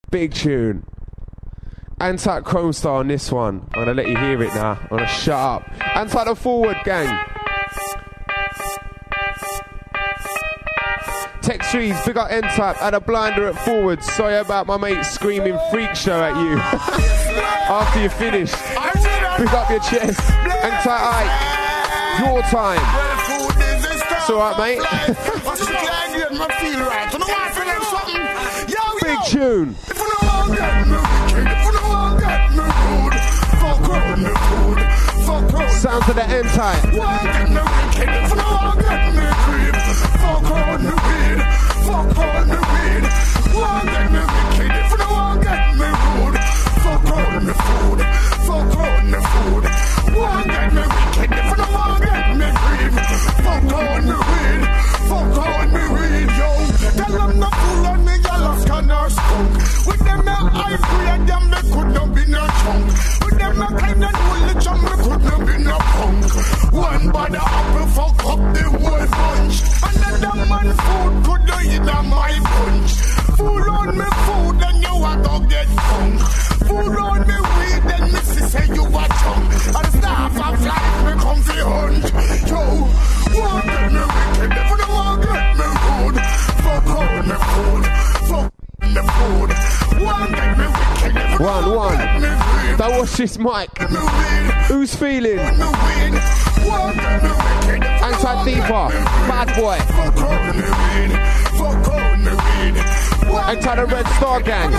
Big tune. Anti Chrome Star on this one. I'm gonna let you hear it now. I'm gonna shut up. Anti the forward gang. Text trees, big up N-Type, and a blinder at forward. Sorry about my mate screaming freak show at you. After you finished. Pick up your chest. N-Type, your time. It's alright, mate. Big tune. Sounds of the N-Type. Fuck on the weed, fuck on the weed. One get me wicked if you don't want get me rude. Fuck on the food, fuck on the food. One get me wicked if you don't want get me green. Fuck on the weed, fuck on the weed, yo. Tell them not fool on me, Alaska nor skunk. With them the hybrid, them me could not be no chunk. With them the kind of knowledge, me could not be no punk. One by the apple, fuck up the whole bunch. Another man food could do eat on my bunch. Food on me food, then you a go get drunk. Food on me weed, then me say you a chunk. And the staff of life me come fi hunt. Yo, one get me wicked, if you don't want get me rude. Fuck on me food, fuck on the food. One get me wicked, if you don't want get me green. That was this mic. Who's feeling? Anti Deeper, Bad Boy. Anti the Red Star Gang.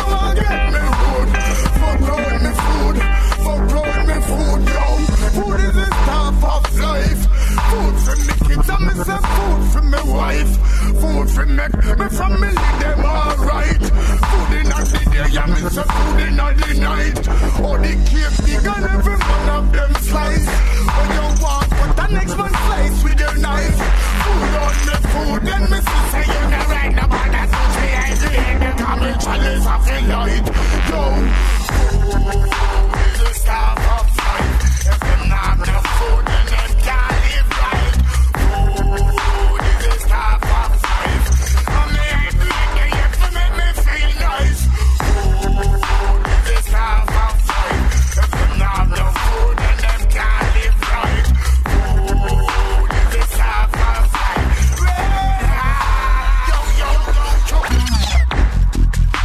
Food is the stuff of life. Food for me kids and me say food for me wife. Food for me family them alright. Food in the day and me say food in the night. Oh the cake big and every one of them slice. When you walk with the next man slice with your knife. Food on me food then me say you the right now but that's what say I do. The common chalice of the light. Yo, food is the stuff of life. If them not have no food then them can't live right. Food is the stuff of life. And me I do it yet to make me feel nice. Food is the stuff of life. If them not have no food then them can't live right. Food is the stuff of life.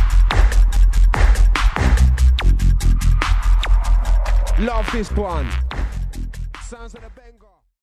Love this one.